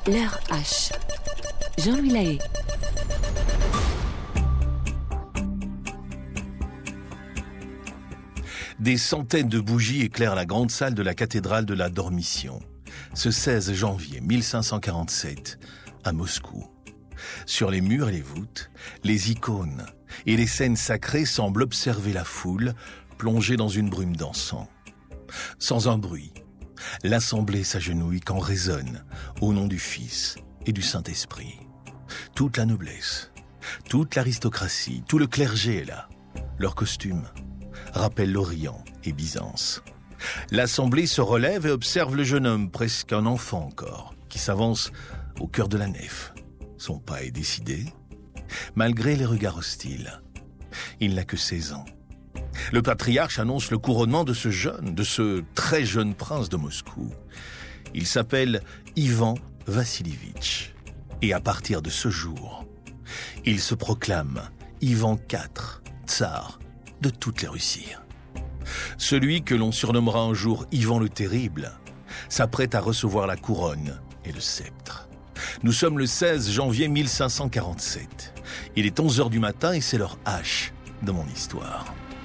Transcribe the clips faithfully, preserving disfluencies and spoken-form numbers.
L'heure H. Jean-Louis Lahaye. Des centaines de bougies éclairent la grande salle de la cathédrale de la Dormition, ce seize janvier mille cinq cent quarante-sept, à Moscou. Sur les murs et les voûtes, les icônes et les scènes sacrées semblent observer la foule plongée dans une brume d'encens. Sans un bruit, l'assemblée s'agenouille quand résonne, au nom du Fils et du Saint-Esprit. Toute la noblesse, toute l'aristocratie, tout le clergé est là. Leurs costumes rappellent l'Orient et Byzance. L'assemblée se relève et observe le jeune homme, presque un enfant encore, qui s'avance au cœur de la nef. Son pas est décidé, malgré les regards hostiles. Il n'a que seize ans. Le patriarche annonce le couronnement de ce jeune, de ce très jeune prince de Moscou. Il s'appelle Ivan Vassilievitch. Et à partir de ce jour, il se proclame Ivan quatre, tsar de toutes les Russies. Celui que l'on surnommera un jour Ivan le Terrible s'apprête à recevoir la couronne et le sceptre. Nous sommes le seize janvier mille cinq cent quarante-sept. Il est onze heures du matin et c'est l'heure H de mon histoire.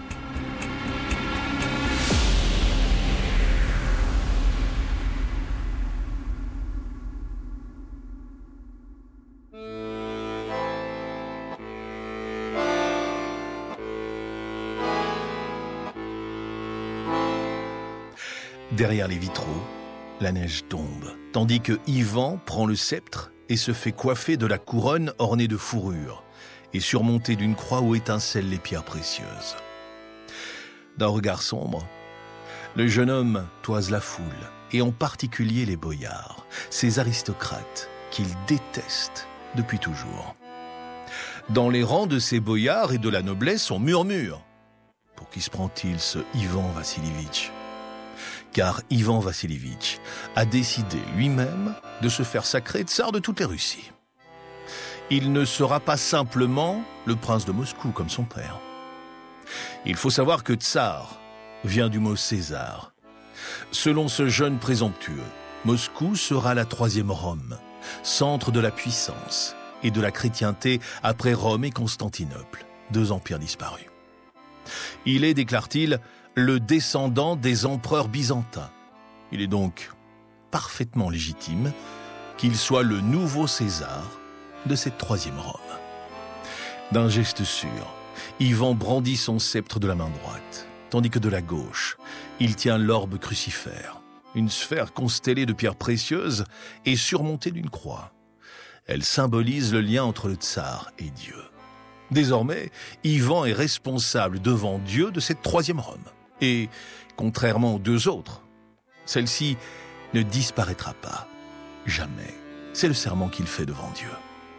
Derrière les vitraux, la neige tombe, tandis que Ivan prend le sceptre et se fait coiffer de la couronne ornée de fourrure et surmontée d'une croix où étincellent les pierres précieuses. D'un regard sombre, le jeune homme toise la foule, et en particulier les boyards, ces aristocrates qu'il déteste depuis toujours. Dans les rangs de ces boyards et de la noblesse, on murmure. Pour qui se prend-il, ce Ivan Vassilievitch ? Car Ivan Vassilievitch a décidé lui-même de se faire sacrer tsar de toutes les Russies. Il ne sera pas simplement le prince de Moscou comme son père. Il faut savoir que tsar vient du mot César. Selon ce jeune présomptueux, Moscou sera la troisième Rome, centre de la puissance et de la chrétienté après Rome et Constantinople, deux empires disparus. Il est, déclare-t-il, le descendant des empereurs byzantins. Il est donc parfaitement légitime qu'il soit le nouveau César de cette troisième Rome. D'un geste sûr, Ivan brandit son sceptre de la main droite, tandis que de la gauche, il tient l'orbe crucifère, une sphère constellée de pierres précieuses et surmontée d'une croix. Elle symbolise le lien entre le tsar et Dieu. Désormais, Ivan est responsable devant Dieu de cette troisième Rome. Et, contrairement aux deux autres, celle-ci ne disparaîtra pas. Jamais. C'est le serment qu'il fait devant Dieu.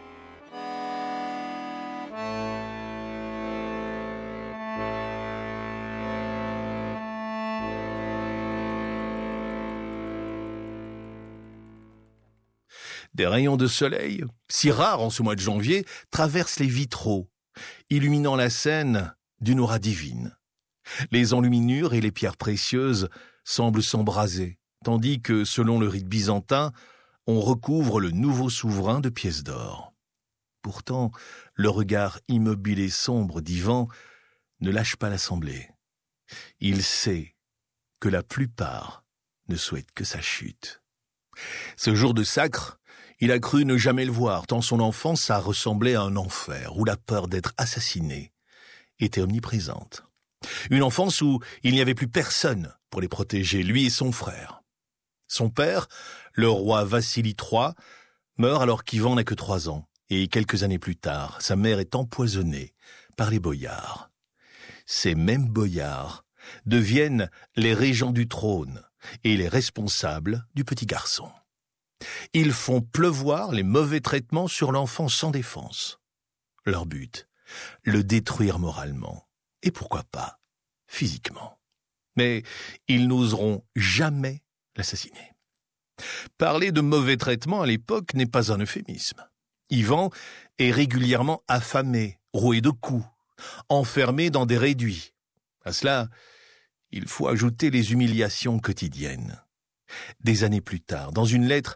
Des rayons de soleil, si rares en ce mois de janvier, traversent les vitraux, illuminant la scène d'une aura divine. Les enluminures et les pierres précieuses semblent s'embraser, tandis que, selon le rite byzantin, on recouvre le nouveau souverain de pièces d'or. Pourtant, le regard immobile et sombre d'Ivan ne lâche pas l'assemblée. Il sait que la plupart ne souhaitent que sa chute. Ce jour de sacre, il a cru ne jamais le voir, tant son enfance a ressemblé à un enfer où la peur d'être assassiné était omniprésente. Une enfance où il n'y avait plus personne pour les protéger, lui et son frère. Son père, le roi Vassili trois, meurt alors qu'Ivan n'a que trois ans, et quelques années plus tard, sa mère est empoisonnée par les boyards. Ces mêmes boyards deviennent les régents du trône et les responsables du petit garçon. Ils font pleuvoir les mauvais traitements sur l'enfant sans défense. Leur but, le détruire moralement. Et pourquoi pas, physiquement. Mais ils n'oseront jamais l'assassiner. Parler de mauvais traitements à l'époque n'est pas un euphémisme. Ivan est régulièrement affamé, roué de coups, enfermé dans des réduits. À cela, il faut ajouter les humiliations quotidiennes. Des années plus tard, dans une lettre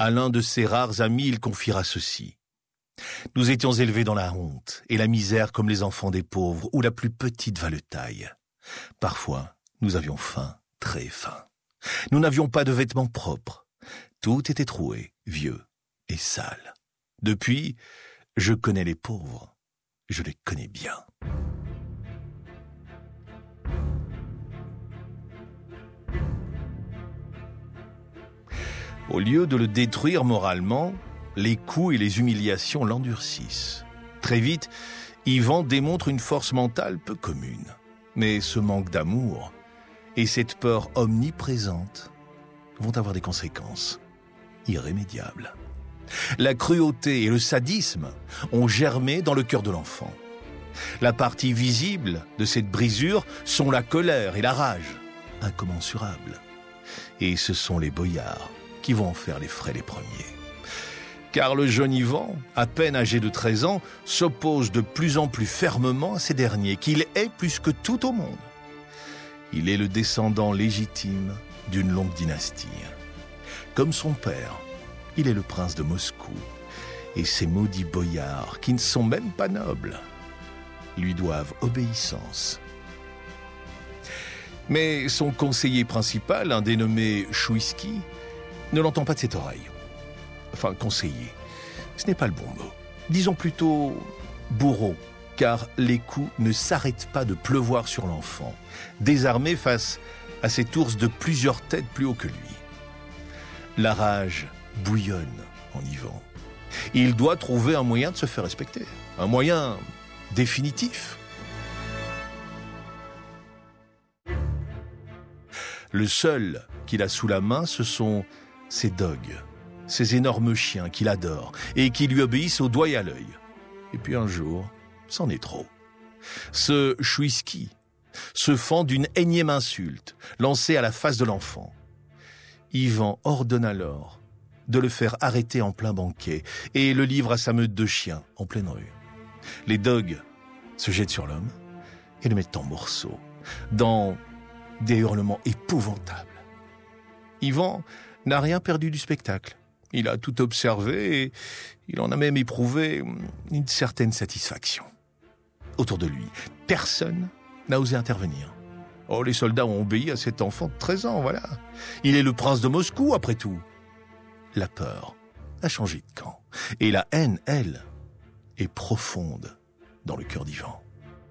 À l'un de ses rares amis, il confiera ceci. « Nous étions élevés dans la honte et la misère comme les enfants des pauvres, où la plus petite va le taille. Parfois, nous avions faim, très faim. Nous n'avions pas de vêtements propres. Tout était troué, vieux et sale. Depuis, je connais les pauvres. Je les connais bien. » Au lieu de le détruire moralement, les coups et les humiliations l'endurcissent. Très vite, Ivan démontre une force mentale peu commune. Mais ce manque d'amour et cette peur omniprésente vont avoir des conséquences irrémédiables. La cruauté et le sadisme ont germé dans le cœur de l'enfant. La partie visible de cette brisure sont la colère et la rage, incommensurables. Et ce sont les boyards qui vont en faire les frais les premiers. Car le jeune Ivan, à peine âgé de treize ans, s'oppose de plus en plus fermement à ces derniers, qu'il hait plus que tout au monde. Il est le descendant légitime d'une longue dynastie. Comme son père, il est le prince de Moscou, et ces maudits boyards, qui ne sont même pas nobles, lui doivent obéissance. Mais son conseiller principal, un dénommé Chouïski, ne l'entend pas de cette oreille. Enfin, conseiller, ce n'est pas le bon mot. Disons plutôt bourreau, car les coups ne s'arrêtent pas de pleuvoir sur l'enfant, désarmé face à cet ours de plusieurs têtes plus haut que lui. La rage bouillonne en Ivan. Il doit trouver un moyen de se faire respecter, un moyen définitif. Le seul qu'il a sous la main, ce sont ses dogs, ces énormes chiens qu'il adore et qui lui obéissent au doigt et à l'œil. Et puis un jour, c'en est trop. Ce Chouïski se fend d'une énième insulte lancée à la face de l'enfant. Ivan ordonne alors de le faire arrêter en plein banquet et le livre à sa meute de chiens en pleine rue. Les dogs se jettent sur l'homme et le mettent en morceaux, dans des hurlements épouvantables. Ivan n'a rien perdu du spectacle. Il a tout observé et il en a même éprouvé une certaine satisfaction. Autour de lui, personne n'a osé intervenir. Oh, les soldats ont obéi à cet enfant de treize ans, voilà. Il est le prince de Moscou, après tout. La peur a changé de camp. Et la haine, elle, est profonde dans le cœur d'Ivan.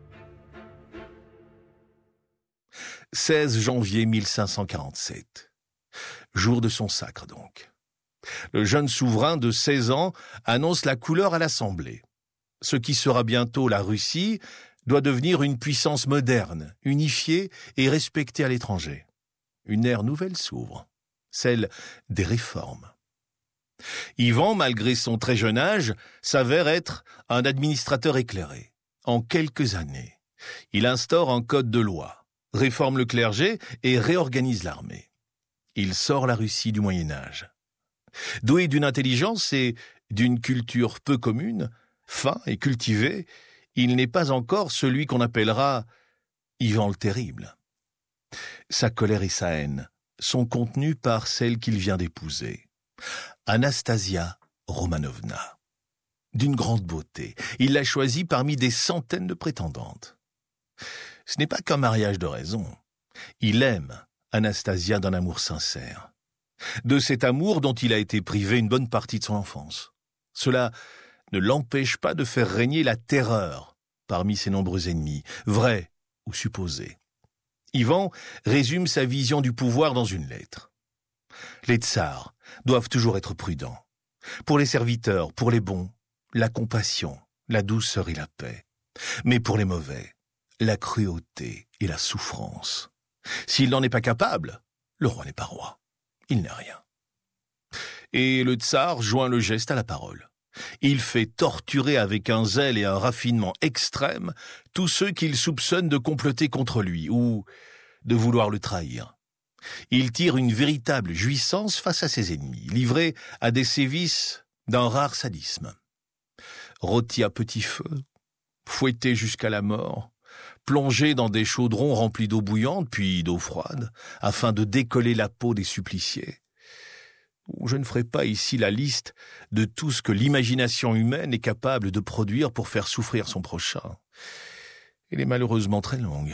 seize janvier mille cinq cent quarante-sept. Jour de son sacre, donc. Le jeune souverain de seize ans annonce la couleur à l'Assemblée. Ce qui sera bientôt la Russie doit devenir une puissance moderne, unifiée et respectée à l'étranger. Une ère nouvelle s'ouvre, celle des réformes. Ivan, malgré son très jeune âge, s'avère être un administrateur éclairé. En quelques années, il instaure un code de loi, réforme le clergé et réorganise l'armée. Il sort la Russie du Moyen-Âge. Doué d'une intelligence et d'une culture peu commune, fin et cultivé, il n'est pas encore celui qu'on appellera Ivan le Terrible. Sa colère et sa haine sont contenues par celle qu'il vient d'épouser, Anastasia Romanovna. D'une grande beauté, il l'a choisie parmi des centaines de prétendantes. Ce n'est pas qu'un mariage de raison. Il aime Anastasia d'un amour sincère. De cet amour dont il a été privé une bonne partie de son enfance. Cela ne l'empêche pas de faire régner la terreur parmi ses nombreux ennemis, vrais ou supposés. Ivan résume sa vision du pouvoir dans une lettre. Les tsars doivent toujours être prudents. Pour les serviteurs, pour les bons, la compassion, la douceur et la paix. Mais pour les mauvais, la cruauté et la souffrance. S'il n'en est pas capable, le roi n'est pas roi. Il n'est rien. Et le tsar joint le geste à la parole. Il fait torturer avec un zèle et un raffinement extrême tous ceux qu'il soupçonne de comploter contre lui ou de vouloir le trahir. Il tire une véritable jouissance face à ses ennemis, livrés à des sévices d'un rare sadisme. Rôtis à petit feu, fouettés jusqu'à la mort, plongés dans des chaudrons remplis d'eau bouillante puis d'eau froide, afin de décoller la peau des suppliciés. Je ne ferai pas ici la liste de tout ce que l'imagination humaine est capable de produire pour faire souffrir son prochain. Elle est malheureusement très longue.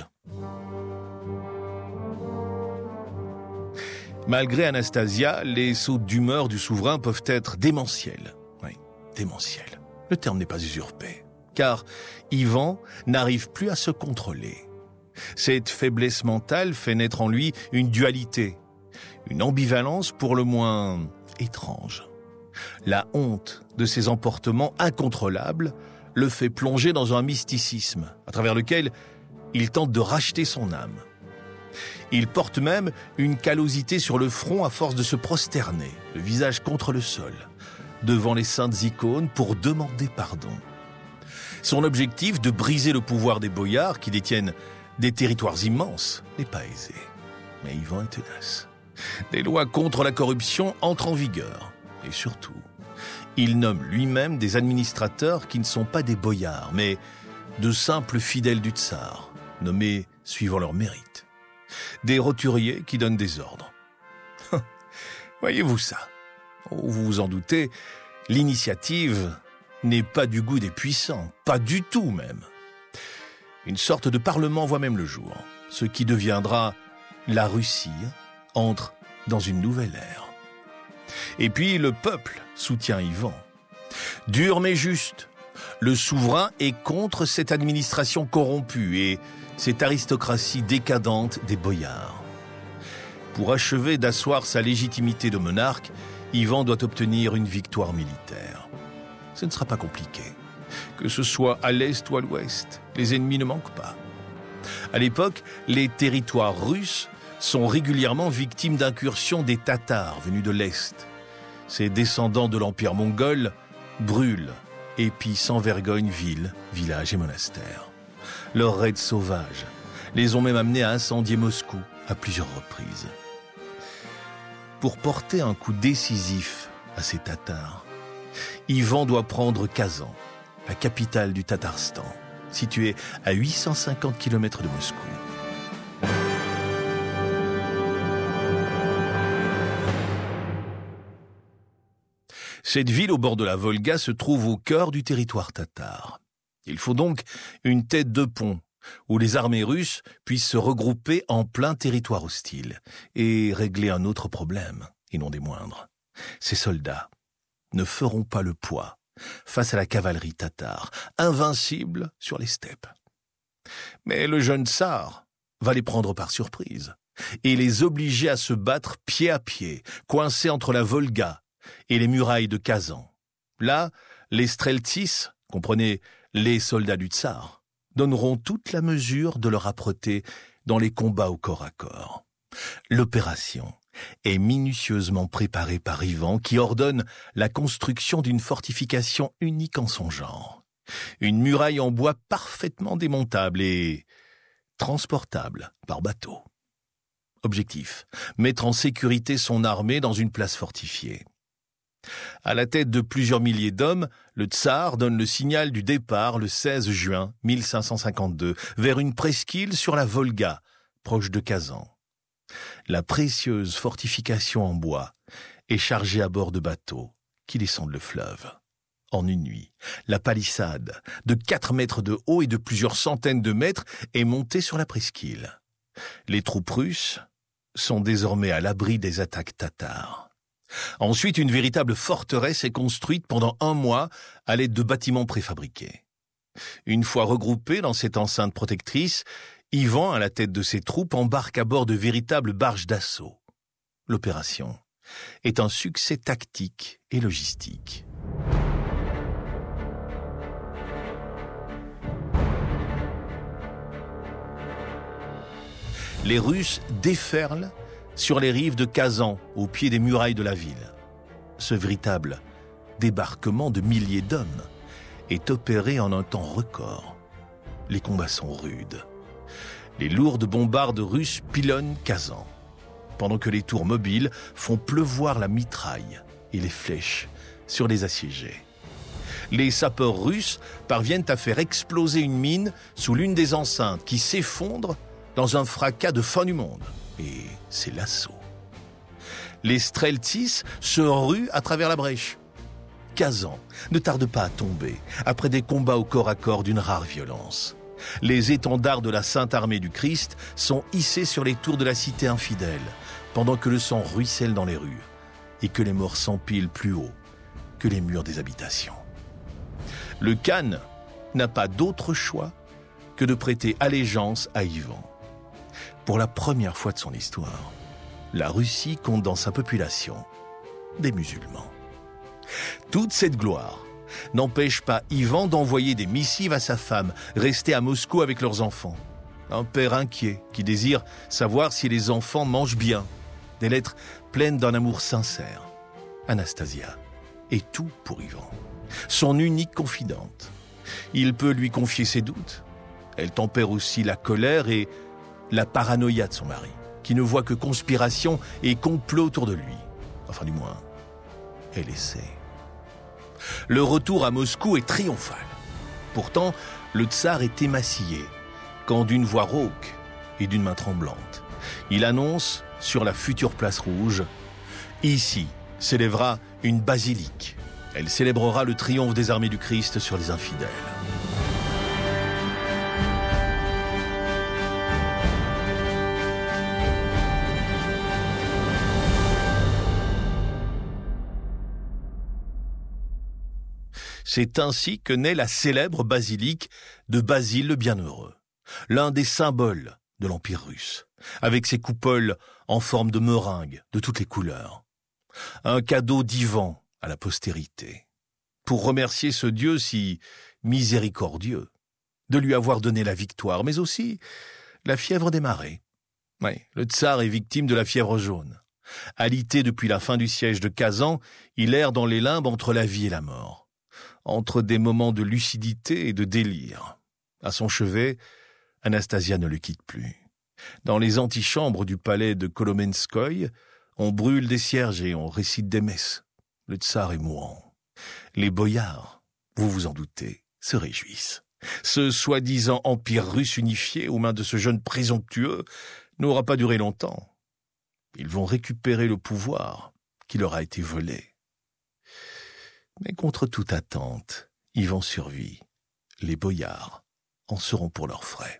Malgré Anastasia, les sautes d'humeur du souverain peuvent être démentiels. Oui, démentiels. Le terme n'est pas usurpé, car Ivan n'arrive plus à se contrôler. Cette faiblesse mentale fait naître en lui une dualité, une ambivalence pour le moins étrange. La honte de ses emportements incontrôlables le fait plonger dans un mysticisme, à travers lequel il tente de racheter son âme. Il porte même une callosité sur le front à force de se prosterner, le visage contre le sol, devant les saintes icônes pour demander pardon. Son objectif de briser le pouvoir des boyards qui détiennent des territoires immenses n'est pas aisé. Mais Ivan est tenace. Des lois contre la corruption entrent en vigueur. Et surtout, il nomme lui-même des administrateurs qui ne sont pas des boyards, mais de simples fidèles du tsar, nommés suivant leur mérite. Des roturiers qui donnent des ordres. Voyez-vous ça? Vous vous en doutez, l'initiative n'est pas du goût des puissants, pas du tout même. Une sorte de parlement voit même le jour. Ce qui deviendra la Russie entre dans une nouvelle ère. Et puis le peuple soutient Ivan. Dur mais juste, le souverain est contre cette administration corrompue et cette aristocratie décadente des boyards. Pour achever d'asseoir sa légitimité de monarque, Ivan doit obtenir une victoire militaire. Ce ne sera pas compliqué. Que ce soit à l'est ou à l'ouest, les ennemis ne manquent pas. À l'époque, les territoires russes sont régulièrement victimes d'incursions des Tatars venus de l'Est. Ces descendants de l'Empire mongol brûlent et pillent sans vergogne villes, villages et monastères. Leurs raids sauvages les ont même amenés à incendier Moscou à plusieurs reprises. Pour porter un coup décisif à ces Tatars, Ivan doit prendre Kazan, la capitale du Tatarstan, située à huit cent cinquante kilomètres de Moscou. Cette ville au bord de la Volga se trouve au cœur du territoire tatar. Il faut donc une tête de pont où les armées russes puissent se regrouper en plein territoire hostile et régler un autre problème, et non des moindres. Ces soldats ne feront pas le poids face à la cavalerie tatare, invincible sur les steppes. Mais le jeune tsar va les prendre par surprise et les obliger à se battre pied à pied, coincés entre la Volga et les murailles de Kazan. Là, les streltsys, comprenez les soldats du tsar, donneront toute la mesure de leur âpreté dans les combats au corps à corps. L'opération est minutieusement préparée par Ivan qui ordonne la construction d'une fortification unique en son genre. Une muraille en bois parfaitement démontable et transportable par bateau. Objectif, mettre en sécurité son armée dans une place fortifiée. À la tête de plusieurs milliers d'hommes, le tsar donne le signal du départ le seize juin mille cinq cent cinquante-deux vers une presqu'île sur la Volga, proche de Kazan. La précieuse fortification en bois est chargée à bord de bateaux qui descendent le fleuve. En une nuit, la palissade, de quatre mètres de haut et de plusieurs centaines de mètres, est montée sur la presqu'île. Les troupes russes sont désormais à l'abri des attaques tatares. Ensuite, une véritable forteresse est construite pendant un mois à l'aide de bâtiments préfabriqués. Une fois regroupés dans cette enceinte protectrice, Ivan, à la tête de ses troupes, embarque à bord de véritables barges d'assaut. L'opération est un succès tactique et logistique. Les Russes déferlent sur les rives de Kazan, au pied des murailles de la ville. Ce véritable débarquement de milliers d'hommes est opéré en un temps record. Les combats sont rudes. Les lourdes bombardes russes pilonnent Kazan, pendant que les tours mobiles font pleuvoir la mitraille et les flèches sur les assiégés. Les sapeurs russes parviennent à faire exploser une mine sous l'une des enceintes qui s'effondre dans un fracas de fin du monde. Et c'est l'assaut. Les Streltsys se ruent à travers la brèche. Kazan ne tarde pas à tomber, après des combats au corps à corps d'une rare violence. Les étendards de la Sainte Armée du Christ sont hissés sur les tours de la cité infidèle, pendant que le sang ruisselle dans les rues et que les morts s'empilent plus haut que les murs des habitations. Le Khan n'a pas d'autre choix que de prêter allégeance à Ivan. Pour la première fois de son histoire, la Russie compte dans sa population des musulmans. Toute cette gloire n'empêche pas Ivan d'envoyer des missives à sa femme, restée à Moscou avec leurs enfants. Un père inquiet qui désire savoir si les enfants mangent bien. Des lettres pleines d'un amour sincère. Anastasia est tout pour Ivan, son unique confidente. Il peut lui confier ses doutes. Elle tempère aussi la colère et la paranoïa de son mari, qui ne voit que conspiration et complot autour de lui. Enfin, du moins, elle essaie. Le retour à Moscou est triomphal. Pourtant, le tsar est émacié, quand d'une voix rauque et d'une main tremblante, il annonce sur la future place rouge « Ici s'élèvera une basilique. Elle célébrera le triomphe des armées du Christ sur les infidèles. » C'est ainsi que naît la célèbre basilique de Basile le Bienheureux, l'un des symboles de l'Empire russe, avec ses coupoles en forme de meringues de toutes les couleurs. Un cadeau d'Ivan à la postérité, pour remercier ce Dieu si miséricordieux de lui avoir donné la victoire, mais aussi la fièvre des marais. Oui, le tsar est victime de la fièvre jaune. Alité depuis la fin du siège de Kazan, il erre dans les limbes entre la vie et la mort, entre des moments de lucidité et de délire. À son chevet, Anastasia ne le quitte plus. Dans les antichambres du palais de Kolomenskoï, on brûle des cierges et on récite des messes. Le tsar est mourant. Les boyards, vous vous en doutez, se réjouissent. Ce soi-disant empire russe unifié aux mains de ce jeune présomptueux n'aura pas duré longtemps. Ils vont récupérer le pouvoir qui leur a été volé. Mais contre toute attente, Ivan survit. Les boyards en seront pour leurs frais.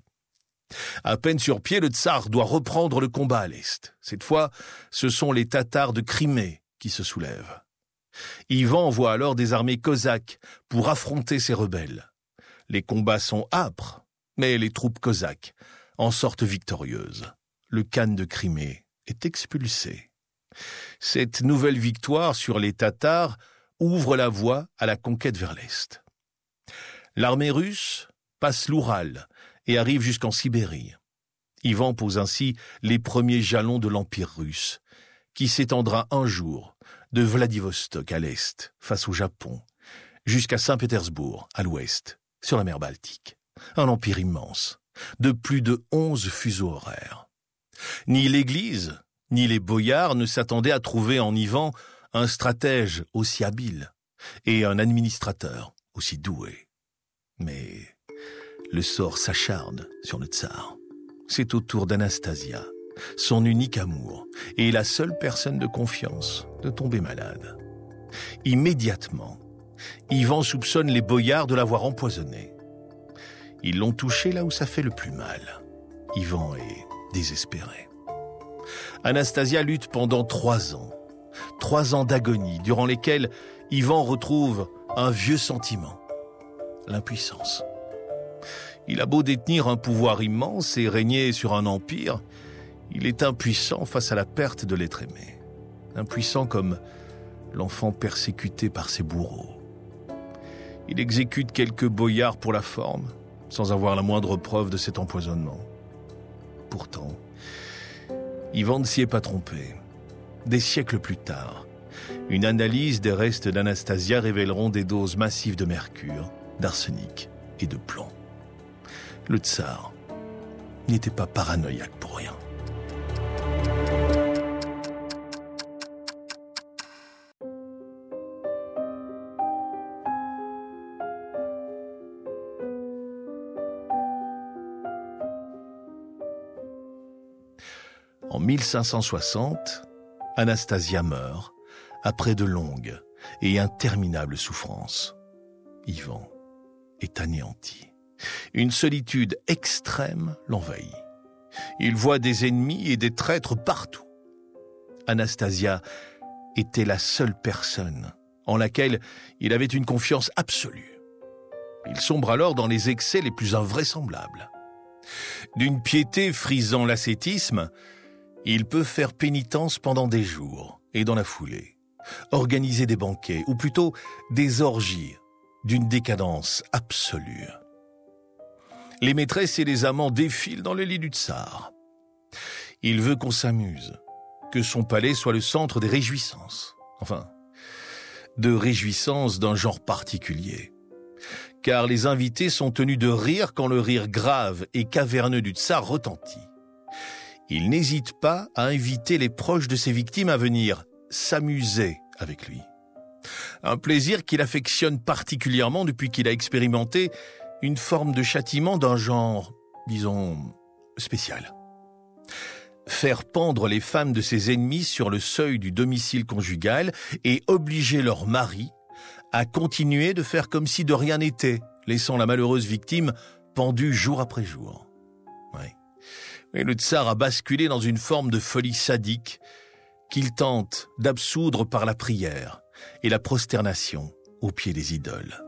À peine sur pied, le tsar doit reprendre le combat à l'est. Cette fois, ce sont les Tatars de Crimée qui se soulèvent. Ivan envoie alors des armées cosaques pour affronter ces rebelles. Les combats sont âpres, mais les troupes cosaques en sortent victorieuses. Le Khan de Crimée est expulsé. Cette nouvelle victoire sur les Tatars ouvre la voie à la conquête vers l'est. L'armée russe passe l'Oural et arrive jusqu'en Sibérie. Ivan pose ainsi les premiers jalons de l'Empire russe, qui s'étendra un jour de Vladivostok à l'est, face au Japon, jusqu'à Saint-Pétersbourg à l'ouest, sur la mer Baltique. Un empire immense, de plus de onze fuseaux horaires. Ni l'Église, ni les boyards ne s'attendaient à trouver en Ivan un stratège aussi habile et un administrateur aussi doué. Mais le sort s'acharne sur le tsar. C'est au tour d'Anastasia, son unique amour et la seule personne de confiance, de tomber malade. Immédiatement, Ivan soupçonne les boyards de l'avoir empoisonnée. Ils l'ont touché là où ça fait le plus mal. Ivan est désespéré. Anastasia lutte pendant trois ans. Trois ans d'agonie, durant lesquels Ivan retrouve un vieux sentiment, l'impuissance. Il a beau détenir un pouvoir immense et régner sur un empire, il est impuissant face à la perte de l'être aimé. Impuissant comme l'enfant persécuté par ses bourreaux. Il exécute quelques boyards pour la forme, sans avoir la moindre preuve de cet empoisonnement. Pourtant, Ivan ne s'y est pas trompé. Des siècles plus tard, une analyse des restes d'Anastasia révéleront des doses massives de mercure, d'arsenic et de plomb. Le tsar n'était pas paranoïaque pour rien. En mille cinq cent soixante, Anastasia meurt après de longues et interminables souffrances. Ivan est anéanti. Une solitude extrême l'envahit. Il voit des ennemis et des traîtres partout. Anastasia était la seule personne en laquelle il avait une confiance absolue. Il sombre alors dans les excès les plus invraisemblables. D'une piété frisant l'ascétisme, il peut faire pénitence pendant des jours et dans la foulée, organiser des banquets ou plutôt des orgies d'une décadence absolue. Les maîtresses et les amants défilent dans le lit du tsar. Il veut qu'on s'amuse, que son palais soit le centre des réjouissances. Enfin, de réjouissances d'un genre particulier. Car les invités sont tenus de rire quand le rire grave et caverneux du tsar retentit. Il n'hésite pas à inviter les proches de ses victimes à venir s'amuser avec lui. Un plaisir qu'il affectionne particulièrement depuis qu'il a expérimenté une forme de châtiment d'un genre, disons, spécial. Faire pendre les femmes de ses ennemis sur le seuil du domicile conjugal et obliger leur mari à continuer de faire comme si de rien n'était, laissant la malheureuse victime pendue jour après jour. Ouais. Et le tsar a basculé dans une forme de folie sadique qu'il tente d'absoudre par la prière et la prosternation aux pieds des idoles.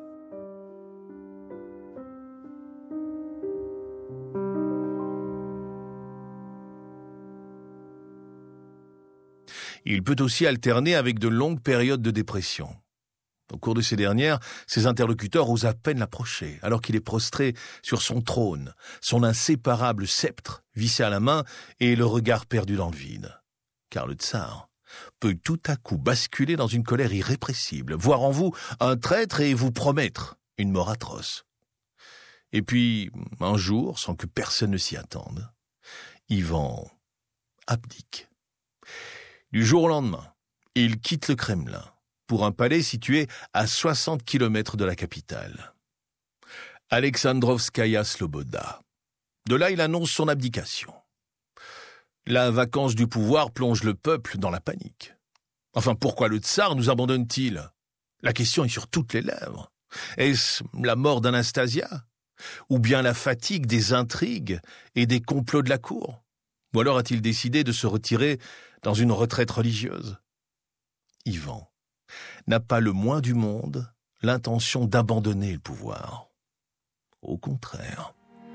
Il peut aussi alterner avec de longues périodes de dépression. Au cours de ces dernières, ses interlocuteurs osent à peine l'approcher, alors qu'il est prostré sur son trône, son inséparable sceptre vissé à la main et le regard perdu dans le vide. Car le tsar peut tout à coup basculer dans une colère irrépressible, voir en vous un traître et vous promettre une mort atroce. Et puis, un jour, sans que personne ne s'y attende, Ivan abdique. Du jour au lendemain, il quitte le Kremlin pour un palais situé à soixante kilomètres de la capitale. Alexandrovskaya Sloboda. De là, il annonce son abdication. La vacance du pouvoir plonge le peuple dans la panique. Enfin, pourquoi le tsar nous abandonne-t-il? La question est sur toutes les lèvres. Est-ce la mort d'Anastasia? Ou bien la fatigue des intrigues et des complots de la cour? Ou alors a-t-il décidé de se retirer dans une retraite religieuse? Ivan n'a pas le moins du monde l'intention d'abandonner le pouvoir. Au contraire.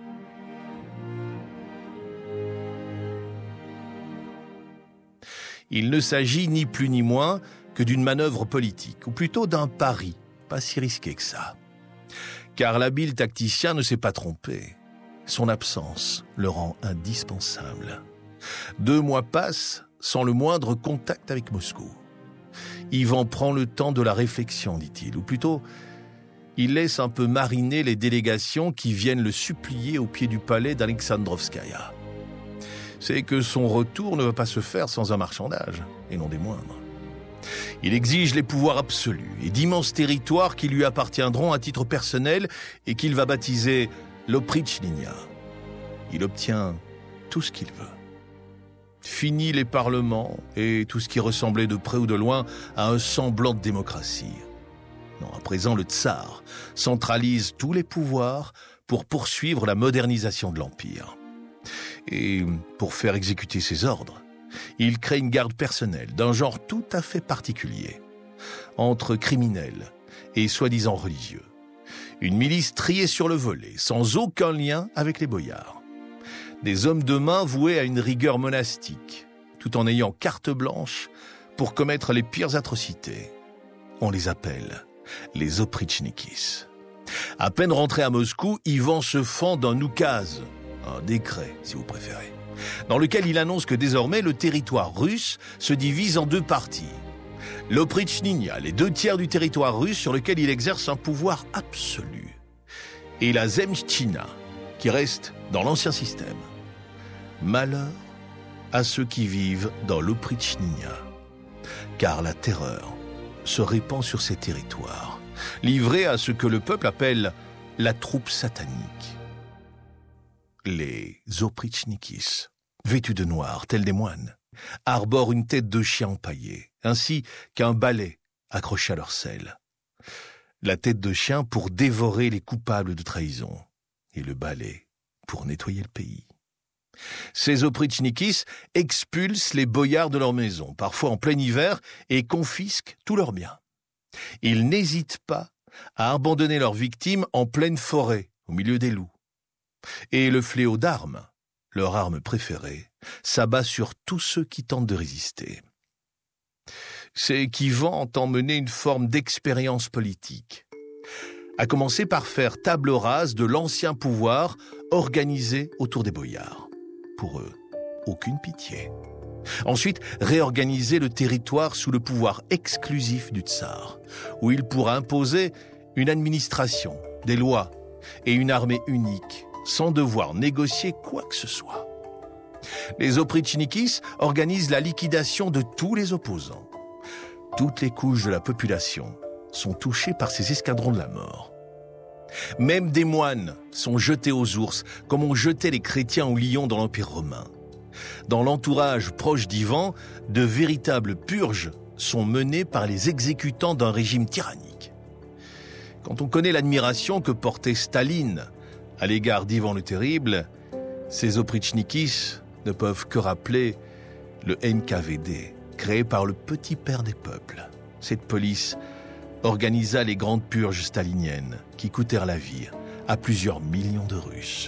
Il ne s'agit ni plus ni moins que d'une manœuvre politique, ou plutôt d'un pari, pas si risqué que ça. Car l'habile tacticien ne s'est pas trompé. Son absence le rend indispensable. Deux mois passent sans le moindre contact avec Moscou. Ivan prend le temps de la réflexion, dit-il, ou plutôt, il laisse un peu mariner les délégations qui viennent le supplier au pied du palais d'Alexandrovskaya. C'est que son retour ne va pas se faire sans un marchandage, et non des moindres. Il exige les pouvoirs absolus et d'immenses territoires qui lui appartiendront à titre personnel et qu'il va baptiser l'Oprichnina. Il obtient tout ce qu'il veut. Fini les parlements et tout ce qui ressemblait de près ou de loin à un semblant de démocratie. Non, à présent, le tsar centralise tous les pouvoirs pour poursuivre la modernisation de l'Empire. Et pour faire exécuter ses ordres, il crée une garde personnelle d'un genre tout à fait particulier, entre criminels et soi-disant religieux. Une milice triée sur le volet, sans aucun lien avec les boyards. Des hommes de main voués à une rigueur monastique, tout en ayant carte blanche pour commettre les pires atrocités. On les appelle les Oprichnikis. À peine rentré à Moscou, Ivan se fend d'un oukaz, un décret si vous préférez, dans lequel il annonce que désormais le territoire russe se divise en deux parties. L'Oprichnina, les deux tiers du territoire russe sur lequel il exerce un pouvoir absolu, et la Zemchtina, qui reste dans l'ancien système. Malheur à ceux qui vivent dans l'Oprichnina, car la terreur se répand sur ces territoires, livrée à ce que le peuple appelle la troupe satanique. Les Oprichnikis, vêtus de noir, tels des moines, arborent une tête de chien empaillée, ainsi qu'un balai accroché à leur selle. La tête de chien pour dévorer les coupables de trahison, et le balai pour nettoyer le pays. Ces oprichnikis expulsent les boyards de leur maison, parfois en plein hiver, et confisquent tous leurs biens. Ils n'hésitent pas à abandonner leurs victimes en pleine forêt, au milieu des loups. Et le fléau d'armes, leur arme préférée, s'abat sur tous ceux qui tentent de résister. C'est qu'Ivan entend mener une forme d'expérience politique, à commencer par faire table rase de l'ancien pouvoir organisé autour des boyards. Pour eux, aucune pitié. Ensuite, réorganiser le territoire sous le pouvoir exclusif du tsar, où il pourra imposer une administration, des lois et une armée unique, sans devoir négocier quoi que ce soit. Les oprichnikis organisent la liquidation de tous les opposants. Toutes les couches de la population sont touchées par ces escadrons de la mort. Même des moines sont jetés aux ours, comme on jetait les chrétiens aux lions dans l'Empire romain. Dans l'entourage proche d'Ivan, de véritables purges sont menées par les exécutants d'un régime tyrannique. Quand on connaît l'admiration que portait Staline à l'égard d'Ivan le Terrible, ces oprichnikis ne peuvent que rappeler le N K V D, créé par le petit père des peuples. Cette police organisa les grandes purges staliniennes qui coûtèrent la vie à plusieurs millions de Russes.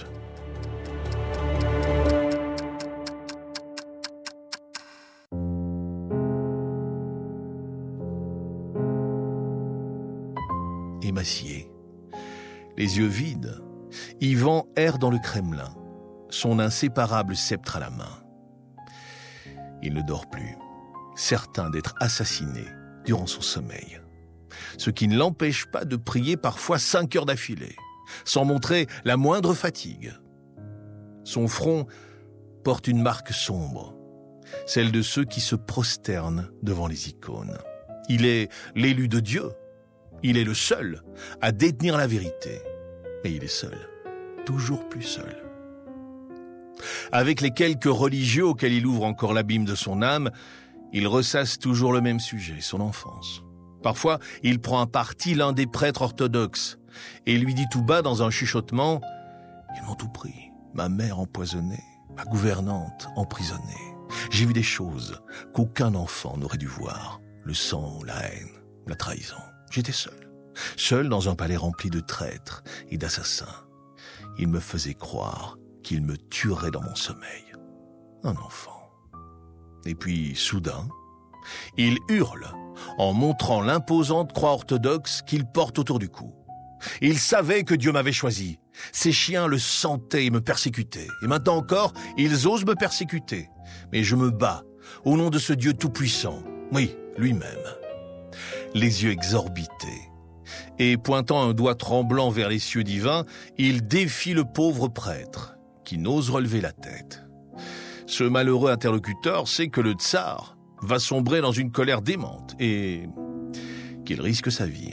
Émacié, les yeux vides, Ivan erre dans le Kremlin, son inséparable sceptre à la main. Il ne dort plus, certain d'être assassiné durant son sommeil, ce qui ne l'empêche pas de prier parfois cinq heures d'affilée, sans montrer la moindre fatigue. Son front porte une marque sombre, celle de ceux qui se prosternent devant les icônes. Il est l'élu de Dieu, il est le seul à détenir la vérité, mais il est seul, toujours plus seul. Avec les quelques religieux auxquels il ouvre encore l'abîme de son âme, il ressasse toujours le même sujet, son enfance. Parfois, il prend à partie l'un des prêtres orthodoxes et lui dit tout bas dans un chuchotement « Ils m'ont tout pris, ma mère empoisonnée, ma gouvernante emprisonnée. J'ai vu des choses qu'aucun enfant n'aurait dû voir, le sang, la haine, la trahison. J'étais seul, seul dans un palais rempli de traîtres et d'assassins. Il me faisait croire qu'il me tuerait dans mon sommeil. Un enfant. Et puis, soudain, il hurle en montrant l'imposante croix orthodoxe qu'il porte autour du cou. Il savait que Dieu m'avait choisi. Ces chiens le sentaient et me persécutaient. Et maintenant encore, ils osent me persécuter. Mais je me bats au nom de ce Dieu tout-puissant. Oui, lui-même. Les yeux exorbités. Et pointant un doigt tremblant vers les cieux divins, il défie le pauvre prêtre, qui n'ose relever la tête. Ce malheureux interlocuteur sait que le tsar va sombrer dans une colère démente et qu'il risque sa vie.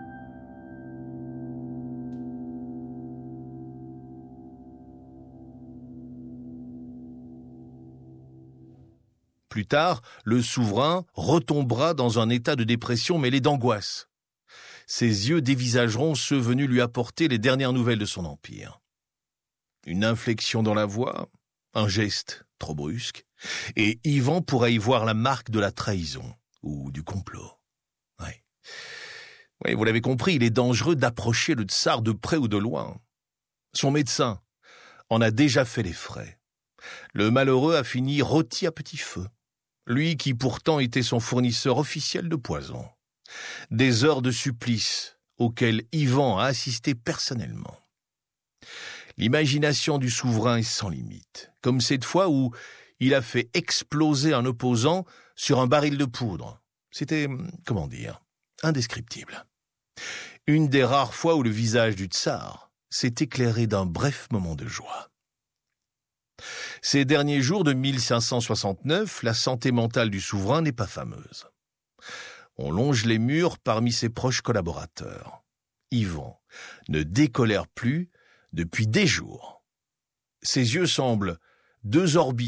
Plus tard, le souverain retombera dans un état de dépression mêlé d'angoisse. Ses yeux dévisageront ceux venus lui apporter les dernières nouvelles de son empire. Une inflexion dans la voix, un geste trop brusque, et Ivan pourra y voir la marque de la trahison ou du complot. Oui. Oui, vous l'avez compris, il est dangereux d'approcher le tsar de près ou de loin. Son médecin en a déjà fait les frais. Le malheureux a fini rôti à petit feu. Lui qui pourtant était son fournisseur officiel de poison. Des heures de supplice auxquelles Ivan a assisté personnellement. L'imagination du souverain est sans limite, comme cette fois où il a fait exploser un opposant sur un baril de poudre. C'était, comment dire, indescriptible. Une des rares fois où le visage du tsar s'est éclairé d'un bref moment de joie. Ces derniers jours de mille cinq cent soixante-neuf, la santé mentale du souverain n'est pas fameuse. On longe les murs parmi ses proches collaborateurs. Ivan ne décolère plus depuis des jours. Ses yeux semblent deux orbites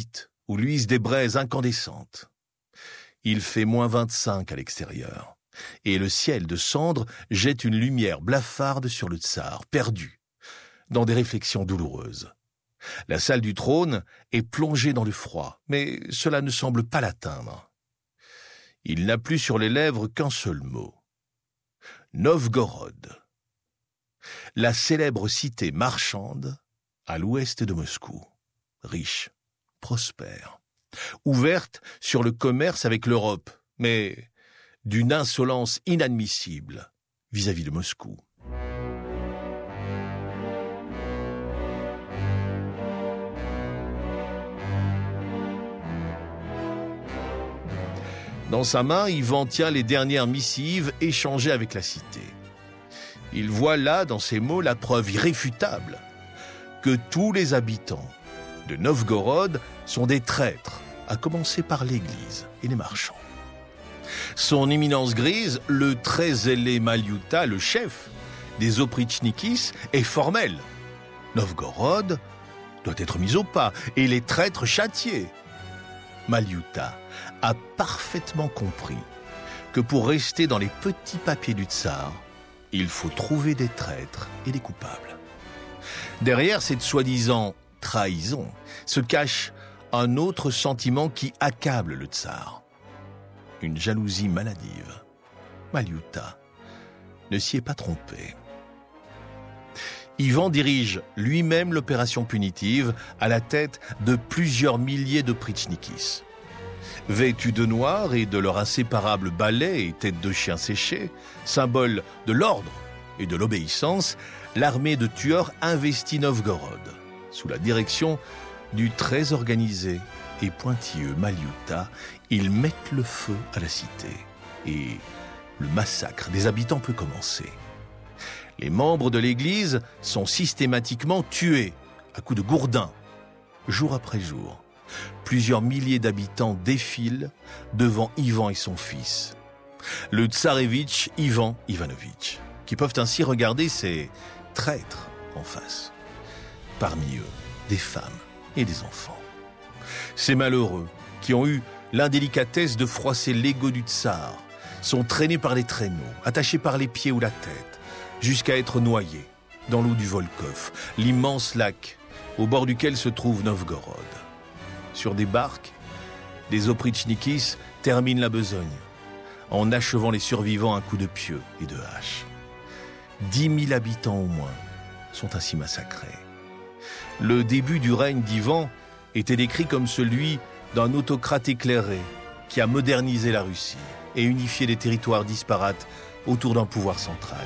où luisent des braises incandescentes. Il fait moins vingt-cinq à l'extérieur, et le ciel de cendre jette une lumière blafarde sur le tsar, perdu dans des réflexions douloureuses. La salle du trône est plongée dans le froid, mais cela ne semble pas l'atteindre. Il n'a plus sur les lèvres qu'un seul mot. Novgorod. La célèbre cité marchande à l'ouest de Moscou, riche, prospère, ouverte sur le commerce avec l'Europe, mais d'une insolence inadmissible vis-à-vis de Moscou. Dans sa main, Ivan tient les dernières missives échangées avec la cité. Il voit là, dans ces mots, la preuve irréfutable que tous les habitants de Novgorod sont des traîtres, à commencer par l'Église et les marchands. Son éminence grise, le très zélé Malyuta, le chef des Oprichnikis, est formel. Novgorod doit être mis au pas et les traîtres châtiés. Malyuta a parfaitement compris que pour rester dans les petits papiers du tsar, il faut trouver des traîtres et des coupables. Derrière cette soi-disant trahison se cache un autre sentiment qui accable le tsar. Une jalousie maladive. Malyuta ne s'y est pas trompé. Ivan dirige lui-même l'opération punitive à la tête de plusieurs milliers de Prichnikis. Vêtus de noir et de leur inséparable balai et tête de chien séché, symbole de l'ordre et de l'obéissance, l'armée de tueurs investit Novgorod, sous la direction du très organisé et pointilleux Malyuta. Ils mettent le feu à la cité et le massacre des habitants peut commencer. Les membres de l'Église sont systématiquement tués à coups de gourdin, jour après jour. Plusieurs milliers d'habitants défilent devant Ivan et son fils, le tsarévitch Ivan Ivanovitch, qui peuvent ainsi regarder ces traîtres en face. Parmi eux, des femmes et des enfants. Ces malheureux, qui ont eu l'indélicatesse de froisser l'ego du tsar, sont traînés par les traîneaux, attachés par les pieds ou la tête, jusqu'à être noyés dans l'eau du Volkhov, l'immense lac au bord duquel se trouve Novgorod. Sur des barques, les Oprichnikis terminent la besogne, en achevant les survivants à coups de pieu et de hache. Dix mille habitants au moins sont ainsi massacrés. Le début du règne d'Ivan était décrit comme celui d'un autocrate éclairé qui a modernisé la Russie et unifié des territoires disparates autour d'un pouvoir central.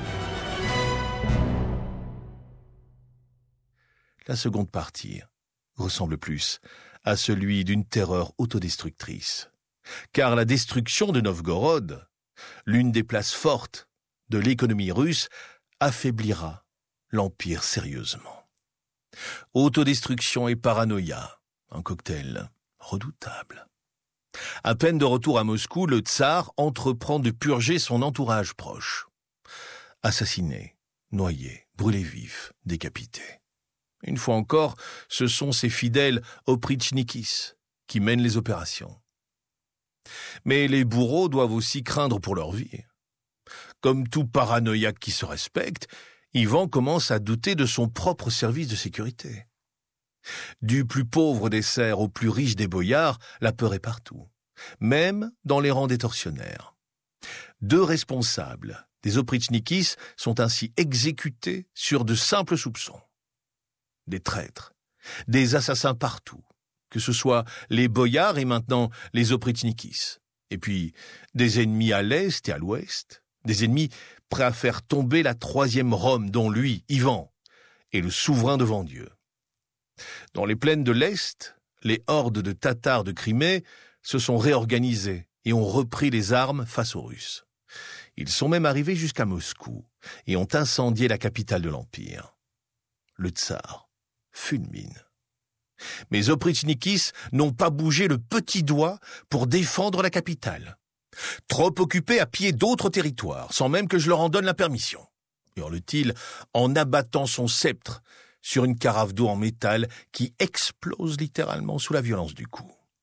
La seconde partie ressemble plus à celui d'une terreur autodestructrice. Car la destruction de Novgorod, l'une des places fortes de l'économie russe, affaiblira l'Empire sérieusement. Autodestruction et paranoïa, un cocktail redoutable. À peine de retour à Moscou, le tsar entreprend de purger son entourage proche. Assassinés, noyés, brûlés vifs, décapités. Une fois encore, ce sont ces fidèles Oprichnikis qui mènent les opérations. Mais les bourreaux doivent aussi craindre pour leur vie. Comme tout paranoïaque qui se respecte, Ivan commence à douter de son propre service de sécurité. Du plus pauvre des serfs au plus riche des boyards, la peur est partout, même dans les rangs des tortionnaires. Deux responsables des Oprichnikis sont ainsi exécutés sur de simples soupçons. Des traîtres, des assassins partout, que ce soit les boyards et maintenant les Oprichnikis, et puis des ennemis à l'est et à l'ouest, des ennemis prêts à faire tomber la troisième Rome dont lui, Ivan, est le souverain devant Dieu. Dans les plaines de l'Est, les hordes de Tatars de Crimée se sont réorganisées et ont repris les armes face aux Russes. Ils sont même arrivés jusqu'à Moscou et ont incendié la capitale de l'Empire. Le tsar fulmine. Mais Oprichnikis n'ont pas bougé le petit doigt pour défendre la capitale. Trop occupés à piller d'autres territoires, sans même que je leur en donne la permission. Hurle-t-il en abattant son sceptre sur une carafe d'eau en métal qui explose littéralement sous la violence du coup.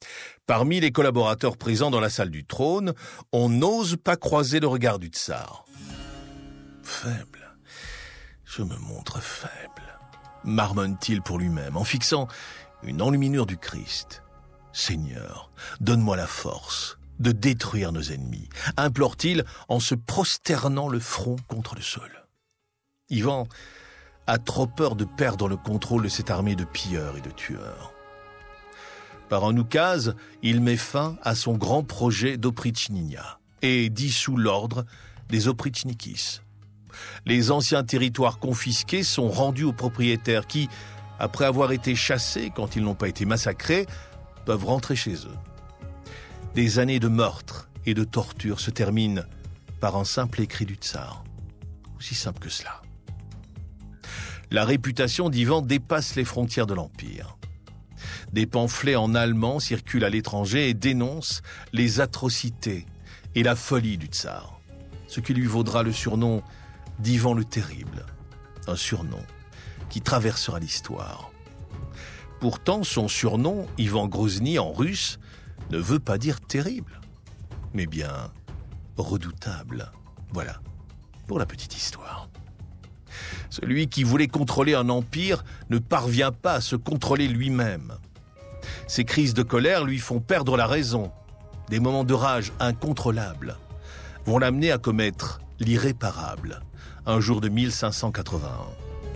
Parmi les collaborateurs présents dans la salle du trône, on n'ose pas croiser le regard du tsar. Faible, je me montre faible, marmonne-t-il pour lui-même en fixant une enluminure du Christ. Seigneur, donne-moi la force de détruire nos ennemis, implore-t-il en se prosternant le front contre le sol. Ivan a trop peur de perdre le contrôle de cette armée de pilleurs et de tueurs. Par un oukase, il met fin à son grand projet d'Oprichnina et dissout l'ordre des Oprichnikis. Les anciens territoires confisqués sont rendus aux propriétaires qui, après avoir été chassés quand ils n'ont pas été massacrés, peuvent rentrer chez eux. Des années de meurtres et de tortures se terminent par un simple écrit du tsar. Aussi simple que cela. La réputation d'Ivan dépasse les frontières de l'Empire. Des pamphlets en allemand circulent à l'étranger et dénoncent les atrocités et la folie du tsar, ce qui lui vaudra le surnom d'Ivan le Terrible, un surnom qui traversera l'histoire. Pourtant, son surnom, Ivan Grozny en russe, ne veut pas dire terrible, mais bien redoutable. Voilà, pour la petite histoire. Celui qui voulait contrôler un empire ne parvient pas à se contrôler lui-même. Ses crises de colère lui font perdre la raison. Des moments de rage incontrôlables vont l'amener à commettre l'irréparable, un jour de mille cinq cent quatre-vingt-un.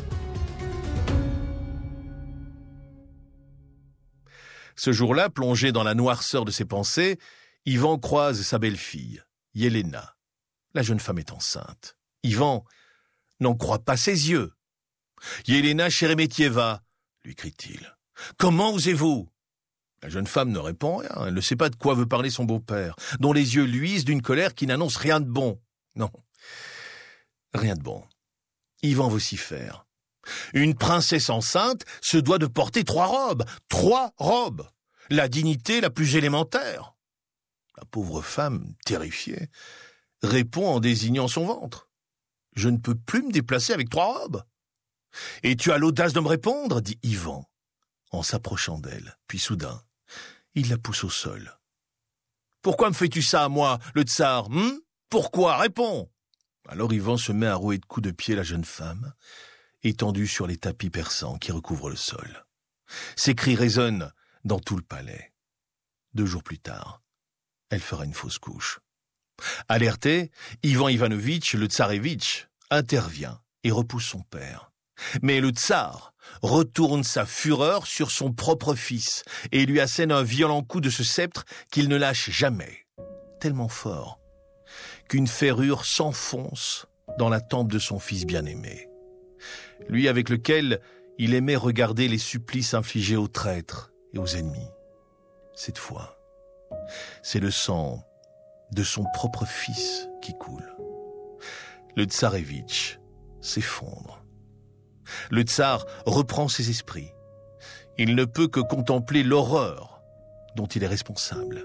Ce jour-là, plongé dans la noirceur de ses pensées, Ivan croise sa belle-fille, Yelena. La jeune femme est enceinte. Ivan n'en croit pas ses yeux. « Yelena Sheremetyeva !» lui crie-t-il. « Comment osez-vous » La jeune femme ne répond rien. Elle ne sait pas de quoi veut parler son beau-père, dont les yeux luisent d'une colère qui n'annonce rien de bon. Non, rien de bon. Ivan vocifère. Une princesse enceinte se doit de porter trois robes. Trois robes. La dignité la plus élémentaire. La pauvre femme, terrifiée, répond en désignant son ventre. « Je ne peux plus me déplacer avec trois robes. »« Et tu as l'audace de me répondre ?» dit Ivan, en s'approchant d'elle. Puis soudain, il la pousse au sol. « Pourquoi me fais-tu ça à moi, le tsar hmm Pourquoi Réponds !» Alors Ivan se met à rouer de coups de pied la jeune femme, étendue sur les tapis persans qui recouvrent le sol. Ses cris résonnent dans tout le palais. Deux jours plus tard, elle fera une fausse couche. Alerté, Ivan Ivanovitch, le tsarévitch, intervient et repousse son père. Mais le tsar retourne sa fureur sur son propre fils et lui assène un violent coup de ce sceptre qu'il ne lâche jamais, tellement fort qu'une ferrure s'enfonce dans la tempe de son fils bien-aimé, lui avec lequel il aimait regarder les supplices infligés aux traîtres et aux ennemis. Cette fois, c'est le sang de son propre fils qui coule. Le tsarévitch s'effondre. Le tsar reprend ses esprits. Il ne peut que contempler l'horreur dont il est responsable.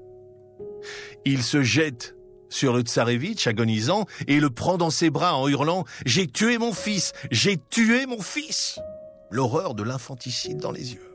Il se jette sur le tsarévitch agonisant et le prend dans ses bras en hurlant « J'ai tué mon fils! J'ai tué mon fils !» L'horreur de l'infanticide dans les yeux.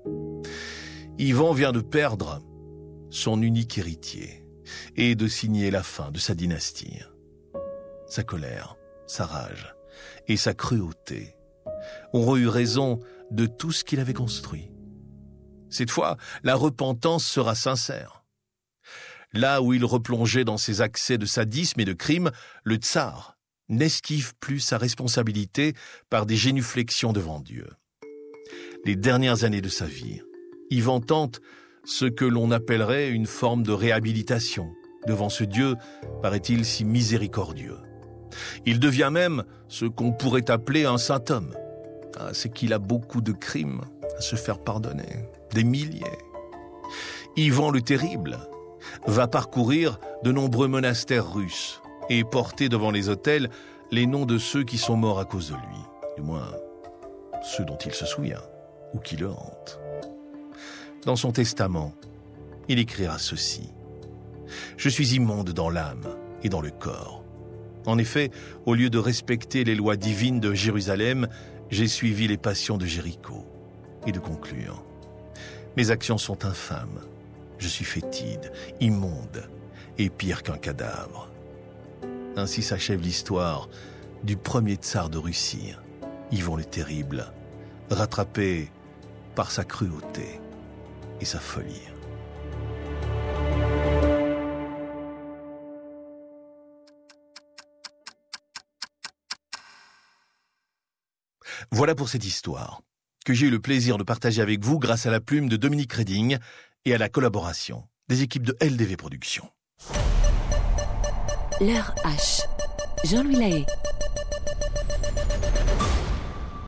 Ivan vient de perdre son unique héritier et de signer la fin de sa dynastie. Sa colère, sa rage et sa cruauté auront eu raison de tout ce qu'il avait construit. Cette fois, la repentance sera sincère. Là où il replongeait dans ses accès de sadisme et de crime, le tsar n'esquive plus sa responsabilité par des génuflexions devant Dieu. Les dernières années de sa vie, Ivan tente ce que l'on appellerait une forme de réhabilitation devant ce Dieu, paraît-il, si miséricordieux. Il devient même ce qu'on pourrait appeler un saint homme. Ah, c'est qu'il a beaucoup de crimes à se faire pardonner, des milliers. Ivan le Terrible va parcourir de nombreux monastères russes et porter devant les autels les noms de ceux qui sont morts à cause de lui, du moins ceux dont il se souvient ou qui le hantent. Dans son testament, il écrira ceci. « Je suis immonde dans l'âme et dans le corps. En effet, au lieu de respecter les lois divines de Jérusalem, j'ai suivi les passions de Jéricho. » Et de conclure. « Mes actions sont infâmes Je suis fétide, immonde et pire qu'un cadavre. Ainsi s'achève l'histoire du premier tsar de Russie, Ivan le Terrible, rattrapé par sa cruauté et sa folie. Voilà pour cette histoire, que j'ai eu le plaisir de partager avec vous grâce à la plume de Dominique Reding et à la collaboration des équipes de L D V Productions. L'heure H. Jean-Louis Lahaye.